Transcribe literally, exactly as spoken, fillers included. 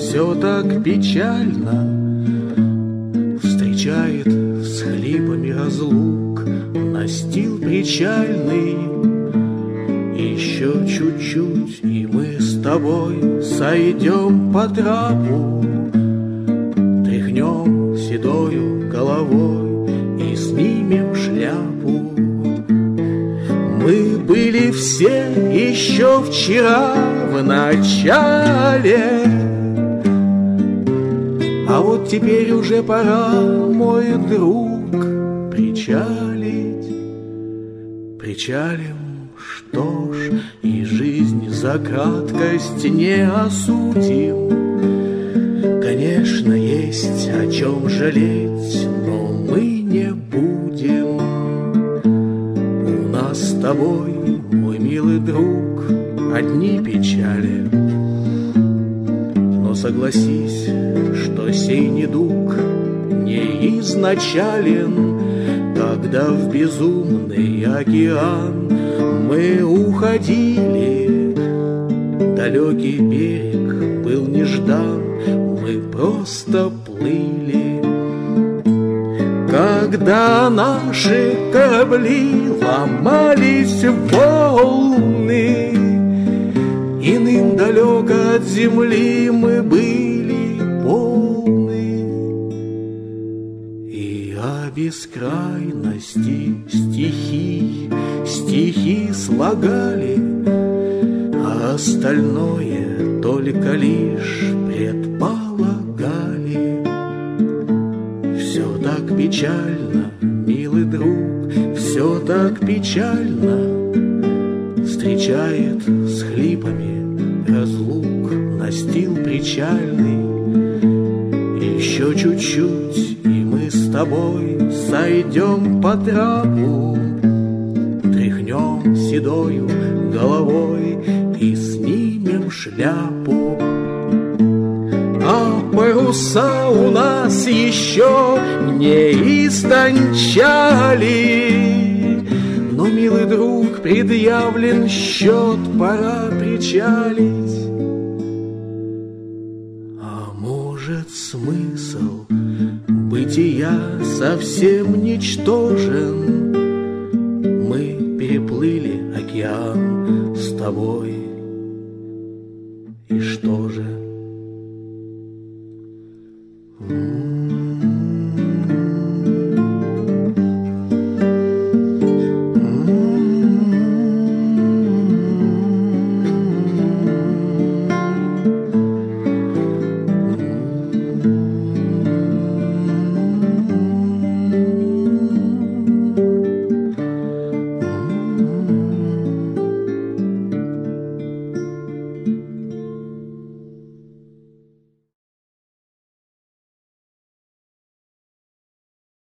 все так печально, встречает с хлипами разлук настил причальный. Еще чуть-чуть, и мы с тобой сойдем по трапу, тряхнем седою головой и снимем шляпу. Мы были все еще вчера в начале, а вот теперь уже пора, мой друг, причалить. Причалим, что ж, и жизнь за краткость не осудим. Конечно, есть о чем жалеть, но мы не будем. У нас с тобой, мой милый друг, одни печали. Но согласись, что сей недуг не изначален, когда в безумный океан мы уходили. Далекий берег был неждан, мы просто плыли. Когда наши корабли ломались в волны, иным далеко от земли мы были полны. И о бескрайности стихий стихи слагали, а остальное только лишь предполагали. Все так печально, милый друг, все так печально, встречает с хлипами разлук настил причальный. Еще чуть-чуть, и мы с тобой сойдем по трапу, тряхнем седою головой и снимем шляпу. А паруса у нас еще не истончали, но, милый друг, предъявлен счет, пора причалить. А может, смысл бытия совсем ничтожен? Мы переплыли океан с тобой, и что же? Mm-hmm.